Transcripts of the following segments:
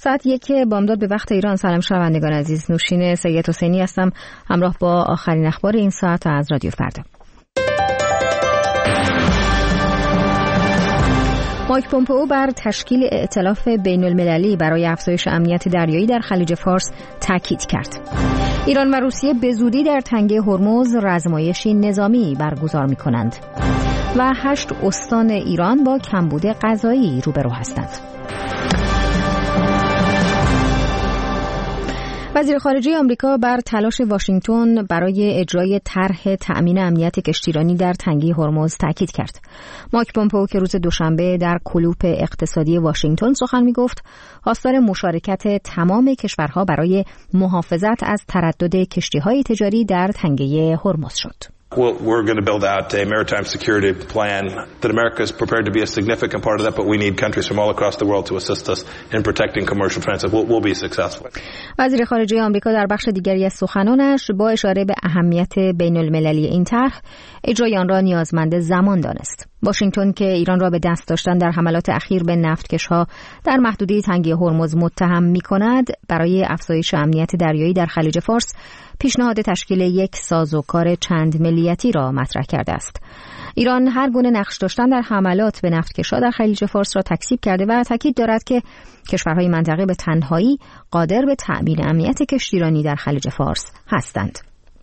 ساعت 1 بامداد به وقت ایران. سلام شنوندگان عزیز، نوشین سید حسینی هستم همراه با آخرین اخبار این ساعت از رادیو فردا. مایک پومپئو بر تشکیل ائتلاف بین المللی برای افزایش امنیت دریایی در خلیج فارس تاکید کرد. ایران و روسیه به زودی در تنگه هرمز رزمایشی نظامی برگزار می‌کنند و 8 استان ایران با کمبود غذایی روبرو هستند. وزیر خارجه آمریکا بر تلاش واشنگتن برای اجرای طرح تأمین امنیت کشتیرانی در تنگه هرمز تاکید کرد. مایک پومپئو که روز دوشنبه در کلوپ اقتصادی واشنگتن سخن می‌گفت، خواستار مشارکت تمام کشورها برای محافظت از تردد کشتی‌های تجاری در تنگه هرمز شد. We're going to build out a maritime security plan that America is prepared to be a significant part of that, but we need countries from all across the world to assist us in protecting commercial transit. We'll be successful. وزیر خارجه آمریکا در بخش دیگری از سخنانش با اشاره به اهمیت بین المللی این طرح، اجرای آن را نیازمند زمان دانست. واشنگتن که ایران را به دست داشتن در حملات اخیر به نفتکش‌ها در محدوده تنگه هرمز متهم می‌کند، برای افزایش امنیت دریایی در خلیج فارس پیشنهاد تشکیل یک سازوکار چند ملیتی را مطرح کرده است. ایران هر گونه نقش داشتن در حملات به نفتکش‌ها در خلیج فارس را تکذیب کرده و تاکید دارد که کشورهای منطقه به تنهایی قادر به تأمین امنیت کشتیرانی در خلیج فارس هستند.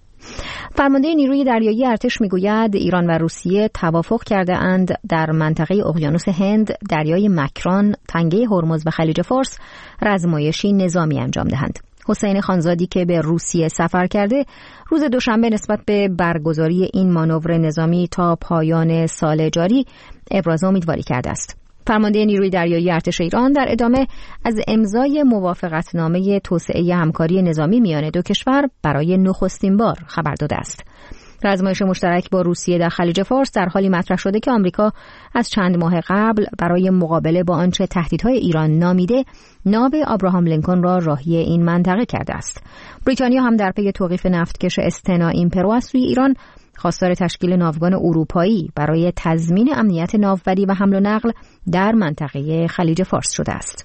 فرمانده نیروی دریایی ارتش میگوید ایران و روسیه توافق کرده اند در منطقه اقیانوس هند، دریای مکران، تنگه هرمز و خلیج فارس رزمایشی نظامی انجام دهند. حسین خانزادی که به روسیه سفر کرده، روز دوشنبه نسبت به برگزاری این مانور نظامی تا پایان سال جاری ابراز امیدواری کرده است. فرمانده نیروی دریایی ارتش ایران در ادامه از امضای موافقتنامه توسعه همکاری نظامی میان دو کشور برای نخستین بار خبر داده است. رزمایش مشترک با روسیه در خلیج فارس در حالی مطرح شده که آمریکا از چند ماه قبل برای مقابله با آنچه تهدیدهای ایران نامیده، ناو ابراهام لینکن را راهی این منطقه کرده است. بریتانیا هم در پی توقیف نفتکش استنا ایمپرو از سوی ایران خواستار تشکیل ناوگان اروپایی برای تضمین امنیت ناوبری و حمل و نقل در منطقه خلیج فارس شده است.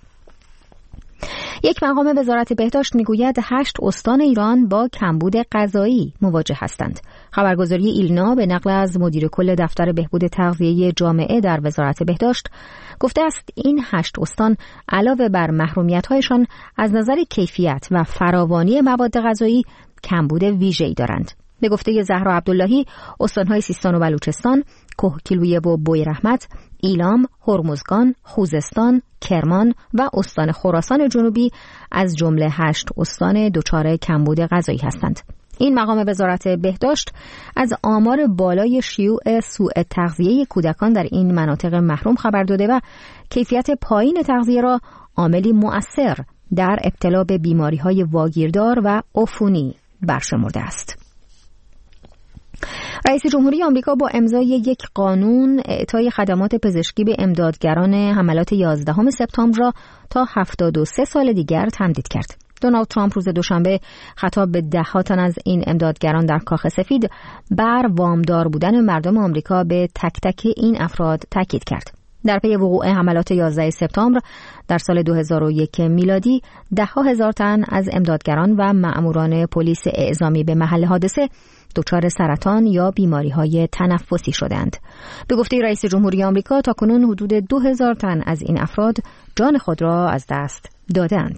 یک مقام وزارت بهداشت میگوید 8 استان ایران با کمبود غذایی مواجه هستند. خبرگزاری ایلنا به نقل از مدیر کل دفتر بهبود تغذیه جامعه در وزارت بهداشت گفته است این 8 استان علاوه بر محرومیت‌هایشان از نظر کیفیت و فراوانی مواد غذایی کمبود ویژه‌ای دارند. به گفته زهرا عبداللهی، استان‌های سیستان و بلوچستان، کهگیلویه و بویراحمد، ایلام، هرمزگان، خوزستان، کرمان و استان خراسان جنوبی از جمله 8 استان دچار کمبود غذایی هستند. این مقام وزارت بهداشت از آمار بالای شیوع سوء تغذیه کودکان در این مناطق محروم خبر داده و کیفیت پایین تغذیه را عاملی مؤثر در ابتلا به بیماری‌های واگیردار و عفونی برشمرده است. رئیس جمهوری آمریکا با امضای یک قانون اعطای خدمات پزشکی به امدادگران حملات 11 سپتامبر را تا 73 سال دیگر تمدید کرد. دونالد ترامپ روز دوشنبه خطاب به ده‌ها تن از این امدادگران در کاخ سفید بر وامدار بودن مردم آمریکا به تک تک این افراد تاکید کرد. در پی وقوع حملات 11 سپتامبر در سال 2001 میلادی، ده‌ها هزار تن از امدادگران و مأموران پلیس اعزامی به محل حادثه دچار سرطان یا بیماری‌های تنفسی شدند. به گفته رئیس جمهوری آمریکا تاکنون حدود 2000 تن از این افراد جان خود را از دست دادند.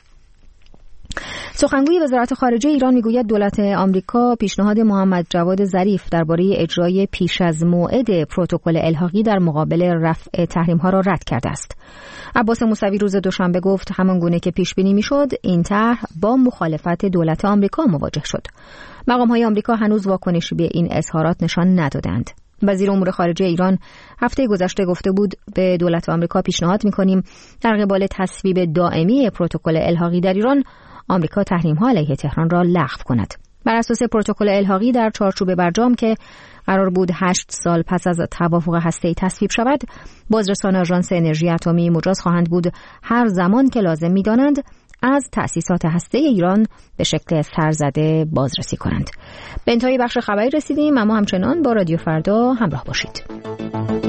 سخنگوی وزارت خارجه ایران میگوید دولت آمریکا پیشنهاد محمد جواد ظریف درباره اجرای پیش از موعد پروتکل الحاقی در مقابل رفع تحریم‌ها را رد کرده است. عباس موسوی روز دوشنبه گفت همان گونه که پیش بینی میشد این طرح با مخالفت دولت آمریکا مواجه شد. مقام‌های آمریکا هنوز واکنشی به این اظهارات نشان ندادند. وزیر امور خارجه ایران هفته گذشته گفته بود به دولت آمریکا پیشنهاد می‌کنیم در قبال تصویب دائمی پروتکل الحاقی در ایران آمریکا تحریم‌ها علیه تهران را لغو کند. بر اساس پروتکل الحاقی در چارچوب برجام که قرار بود 8 سال پس از توافق هسته‌ای تصویب شود، بازرسان آژانس انرژی اتمی مجاز خواهند بود هر زمان که لازم می‌دانند از تأسیسات هسته‌ای ایران به شکل سرزده بازرسی کنند. به انتهای بخش خبری رسیدیم، اما همچنان با رادیو فردا همراه باشید.